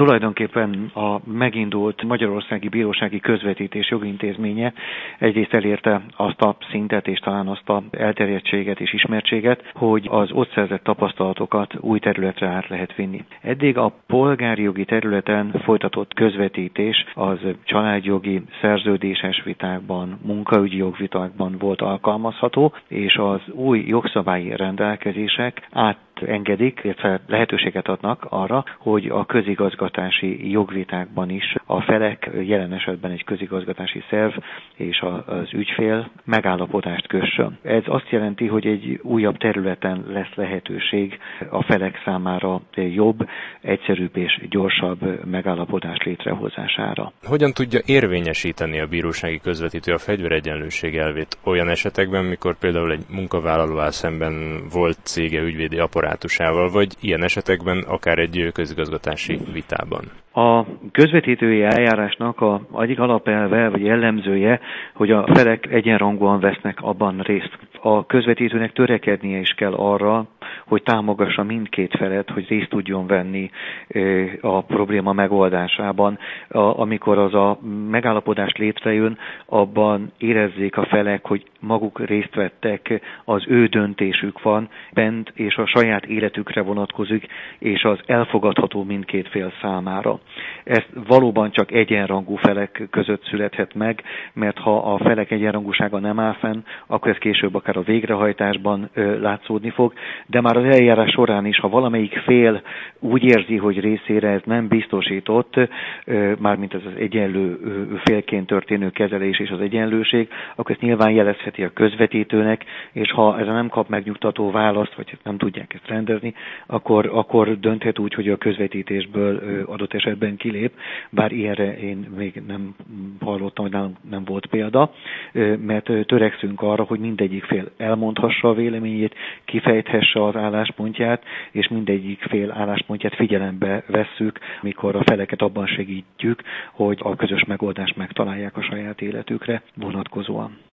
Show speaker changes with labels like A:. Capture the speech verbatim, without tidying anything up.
A: Tulajdonképpen a megindult Magyarországi Bírósági Közvetítés jogintézménye egyrészt elérte azt a szintet és talán azt a elterjedtséget és ismertséget, hogy az ott szerzett tapasztalatokat új területre át lehet vinni. Eddig a polgári jogi területen folytatott közvetítés az családjogi, szerződéses vitákban, munkaügyi jogvitákban volt alkalmazható, és az új jogszabályi rendelkezések át engedik, illetve lehetőséget adnak arra, hogy a közigazgatási jogvitákban is a felek, jelen esetben egy közigazgatási szerv és az ügyfél megállapodást kössön. Ez azt jelenti, hogy egy újabb területen lesz lehetőség a felek számára jobb, egyszerűbb és gyorsabb megállapodás létrehozására.
B: Hogyan tudja érvényesíteni a bírósági közvetítő a fegyveregyenlőség elvét olyan esetekben, mikor például egy munkavállaló áll szemben volt cége ügyvédi apparátusával, vagy ilyen esetekben akár egy közigazgatási vitában?
A: A közvetítői eljárásnak a egyik alapelve vagy jellemzője, hogy a felek egyenrangúan vesznek abban részt. A közvetítőnek törekednie is kell arra, hogy támogassa mindkét felet, hogy részt tudjon venni a probléma megoldásában. Amikor az a megállapodás létrejön, abban érezzék a felek, hogy maguk részt vettek, az ő döntésük van bent, és a saját életükre vonatkozik, és az elfogadható mindkét fél számára. Ez valóban csak egyenrangú felek között születhet meg, mert ha a felek egyenrangúsága nem áll fenn, akkor ez később akár a végrehajtásban látszódni fog, de már az eljárás során is, ha valamelyik fél úgy érzi, hogy részére ez nem biztosított, mármint ez az egyenlő félként történő kezelés és az egyenlőség, akkor ezt nyilván jelezheti a közvetítőnek, és ha ez nem kap megnyugtató választ, vagy nem tudják ezt rendezni, akkor, akkor dönthet úgy, hogy a közvetítésből adott esetben kilép, bár ilyenre én még nem hallottam, hogy nem, nem volt példa, mert törekszünk arra, hogy mindegyik fél elmondhassa a véleményét, kifejthesse az álláspontját, és mindegyik fél álláspontját figyelembe vesszük, mikor a feleket abban segítjük, hogy a közös megoldást megtalálják a saját életükre vonatkozóan.